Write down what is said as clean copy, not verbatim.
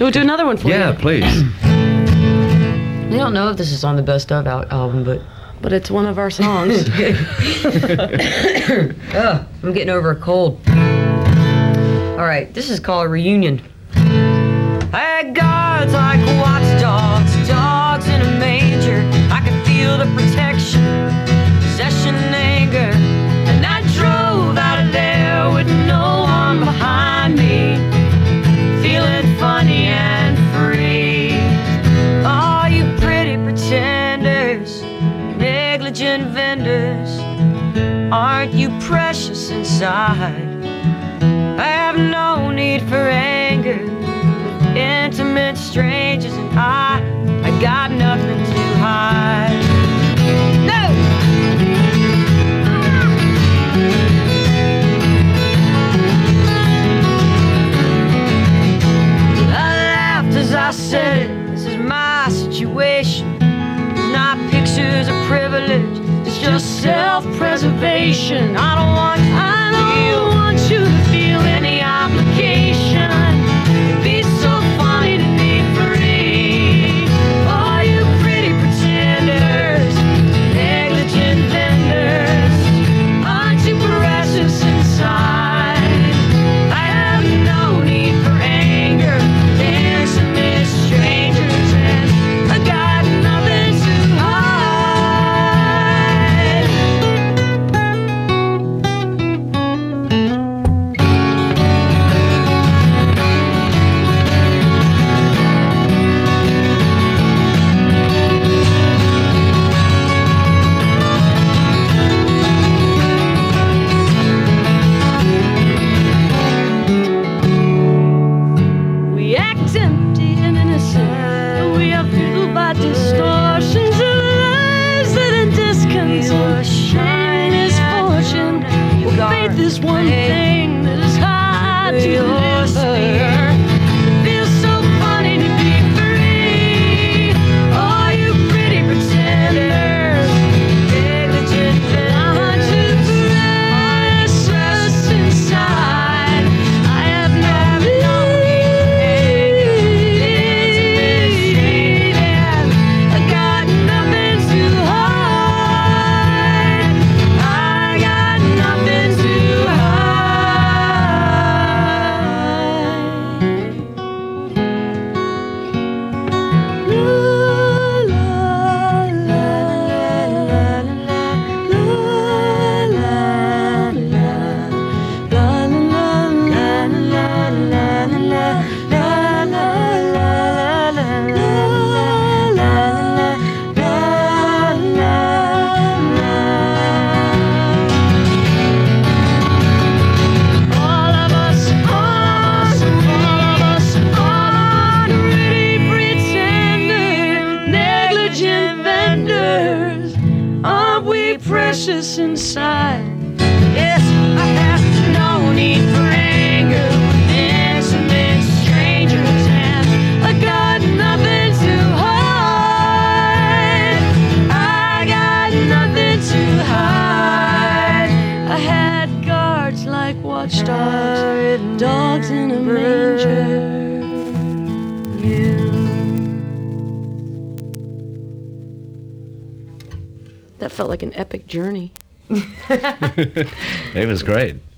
We'll do another one for you. Yeah, please. We don't know if this is on the Best Of album, but it's one of our songs. I'm getting over a cold. All right, this is called Reunion. I had guards like watchdogs, dogs in a manger. I could feel the protection, possession, and anger. And I drove out of there with no one behind me, feeling funny and free. Oh, you pretty pretenders, negligent vendors, aren't you precious inside? I have no need for anger, intimate strangers, and I got nothing to hide. No! I laughed as I said it. This is my situation. It's not pictures of privilege. It's just self-preservation. I don't want you to feel any obligation. It'd be so funny to be free. Oh, you pretty pretenders, negligent vendors, aren't you precious inside? I have no need for anger, intimate strangers, and I got nothing to hide. We act empty and innocent. We are fueled by distortions of lives that in discontent, shame, misfortune. Faith is one thing that is hard to deliver. It feels so funny to be free. Oh, you pretty pretenders, negligent vendors, precious inside. I have never known I got nothing to hide. I got nothing to hide. All of us are pretty pretenders, negligent vendors. Aren't we precious inside? Yes, I have no need for anger, intimate strangers, and I got nothing to hide. I got nothing to hide. I had guards like watchdogs, dogs in a manger. That felt like an epic journey. It was great.